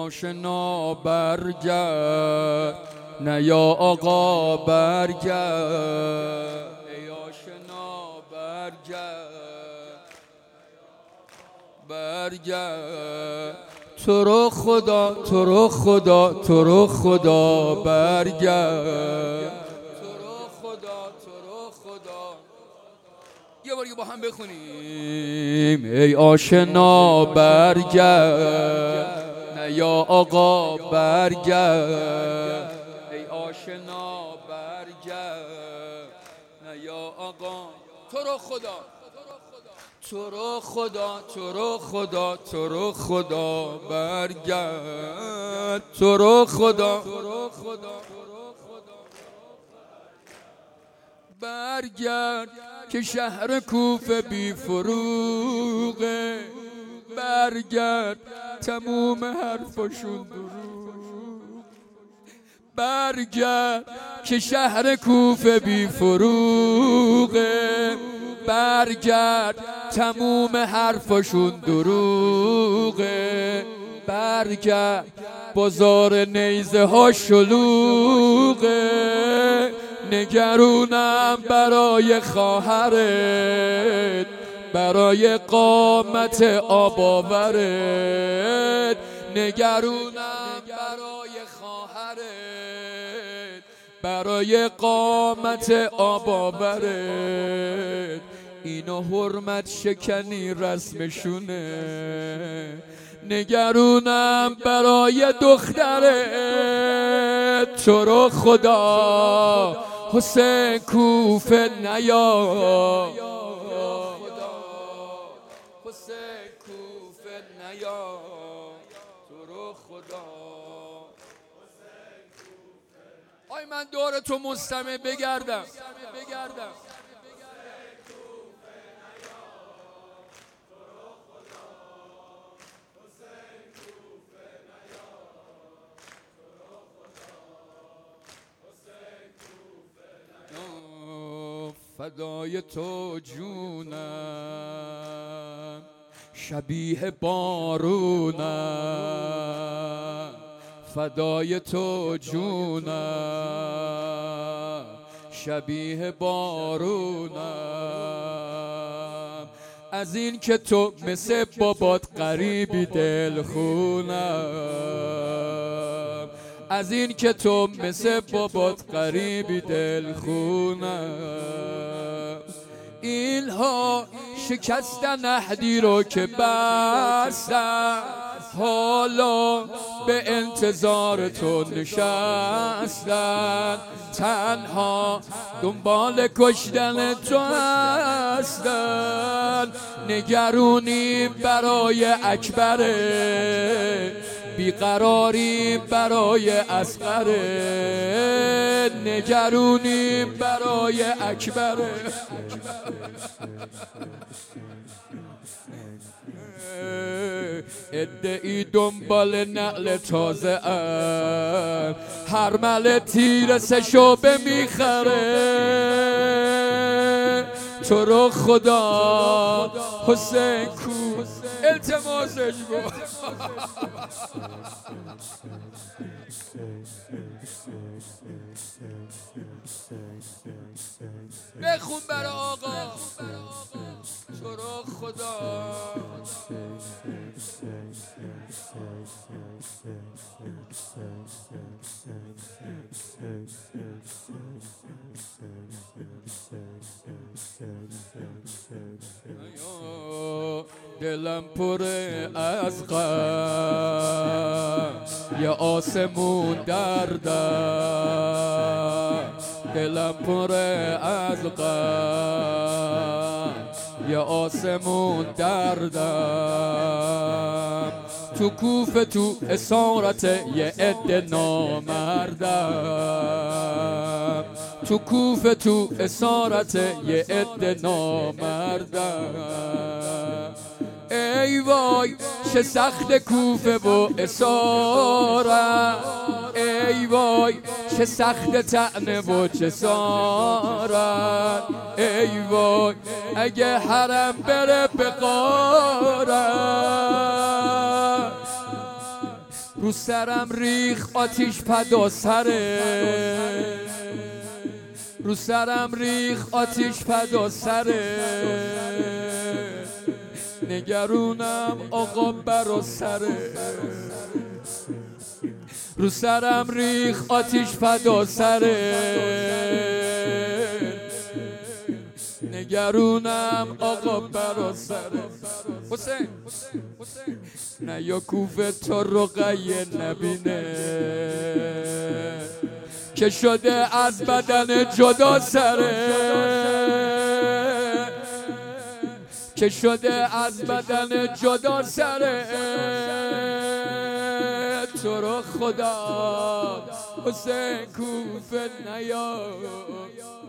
آشنا برگرد، نه یا آقا برگرد، ای آشنا برگرد، تو رو خدا تو رو خدا تو رو خدا برگرد، تو رو خدا تو رو خدا. یه بار با هم بخونیم. ای آشنا برگرد، نه یا آقا برگرد، ای آشنا برگرد، نه یا آقا. تو رو خدا تو رو خدا تو رو خدا تو رو خدا برگرد، تو رو خدا برگرد که شهر کوفه بی فروغه، برگرد تموم حرفاشون دروغ، برگرد که شهر کوفه بی فروغه، برگرد تموم حرفاشون دروغه، برگرد بازار نیزه ها شلوغه، نگرونم برای خواهرت، برای قامت آب آورت، نگرونم برای خواهرت، برای قامت آب آورت. اینا حرمت شکنی رسمشونه، نگرونم برای دخترت، تو رو خدا حسین کوفه نیا، حسین کوفه نیا، تو رو خدا. آی من دور تو مستمع بگردم فدای تو جونم، شبیه بارونم، فدای تو جونم، شبیه بارونم، از این که تو مثل بابات غریبی دلخونم، از این که تو مثل بابات غریبی دلخونم. اینها شکستن عهدی رو که بستن، حالا به انتظار تو نشستن، تنها دنبال کشتن تو هستن، نگرونی برای اکبره، بیقراری برای اصغره، نگرونی برای اکبره. ادعی دنبال نقل تازه ان، هر مل تیر سه شعبه میخره، تو رو خدا حسین کو التماسش بود. بخون برای آقا، تو رو خدا. دلم پره از غم، یه آسمون دردم، دلم پره از غم، یه آسمون دردم، تو کوفه تو اسارت یه عده نامردم، تو کوفه تو اسارت یه عده نامردم. ای وای چه سخت کوفه و اسارت، ای وای چه سخت طعنه و جسارت، ای وای اگه حرم بره به غارت، رو سرم ریخ آتیش فدا سره، رو سرم ریخ آتیش فدا سره، نگرونم آقا برا سره، رو سرم ریخ آتیش فدا سره، نگرونم آقا برا سره. حسین نه یا کوفه تا رقیه نبینه که شده از بدن جدا سره، که شده از بدن جدا سره. تو رو خدا حسین کوفه نیا